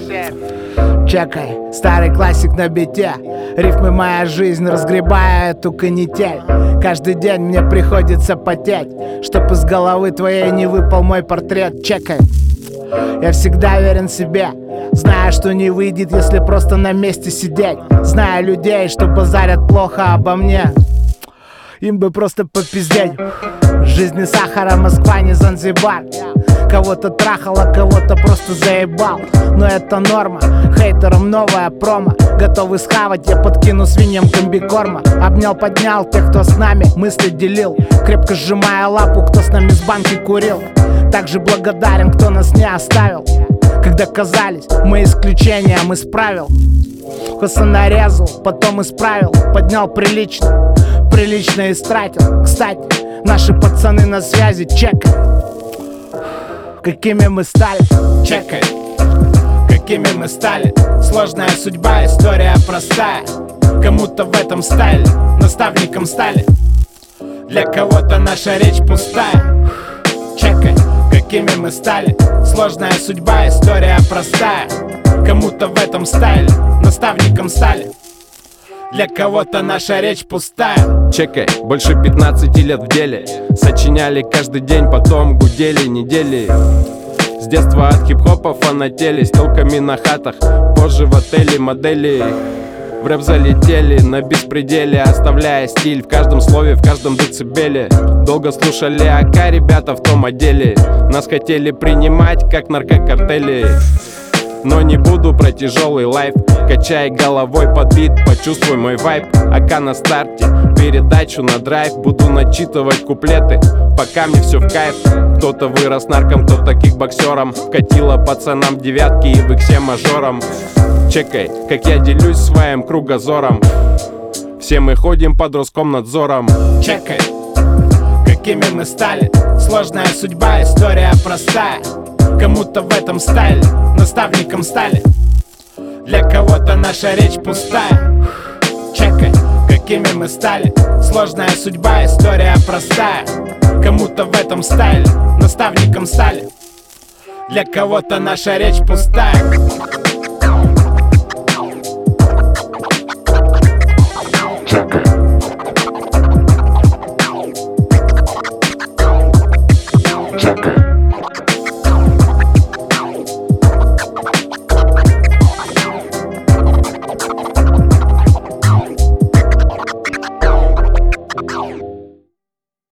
Чекай, старый классик на бите. Рифмы моя жизнь, разгребая эту канитель. Каждый день мне приходится потеть, чтоб из головы твоей не выпал мой портрет. Чекай, я всегда верен себе, зная, что не выйдет, если просто на месте сидеть. Зная людей, что базарят плохо обо мне, им бы просто попиздеть. Жизнь не сахара, Москва не Занзибар. Кого-то трахала, кого-то просто заебал. Но это норма, хейтерам новая промо. Готовы схавать, я подкину свиньям комбикорма. Обнял, поднял тех, кто с нами мысли делил, крепко сжимая лапу, кто с нами с банки курил. Также благодарен, кто нас не оставил, когда казались мы исключением из правил. Коса нарезал, потом исправил, поднял прилично, прилично истратил. Кстати, наши пацаны на связи, чекай, какими мы стали. Чекай, какими мы стали. Сложная судьба, история простая. Кому-то в этом стайле наставником стали, для кого-то наша речь пустая. Чекай, какими мы стали. Сложная судьба, история простая. Кому-то в этом стайле наставником стали, для кого-то наша речь пустая. Чекай, больше 15 лет в деле. Сочиняли каждый день, потом гудели недели. С детства от хип-хопа фанатели, с телками на хатах, позже в отеле модели. В рэп залетели на беспределе, оставляя стиль в каждом слове, в каждом децибеле. Долго слушали АК ребята в том отделе. Нас хотели принимать как наркокартели. Но не буду про тяжелый лайф. Качай головой под бит, почувствуй мой вайб. АК на старте, передачу на драйв. Буду начитывать куплеты, пока мне все в кайф. Кто-то вырос нарком, кто-то кикбоксером. Вкатило пацанам девятки и в иксе мажором. Чекай, как я делюсь своим кругозором. Все мы ходим под Роскомнадзором. Чекай, какими мы стали. Сложная судьба, история простая. Кому-то в этом стайле наставником стали, для кого-то наша речь пустая. Чекай, какими мы стали. Сложная судьба, история простая. Кому-то в этом стайле наставником стали, для кого-то наша речь пустая.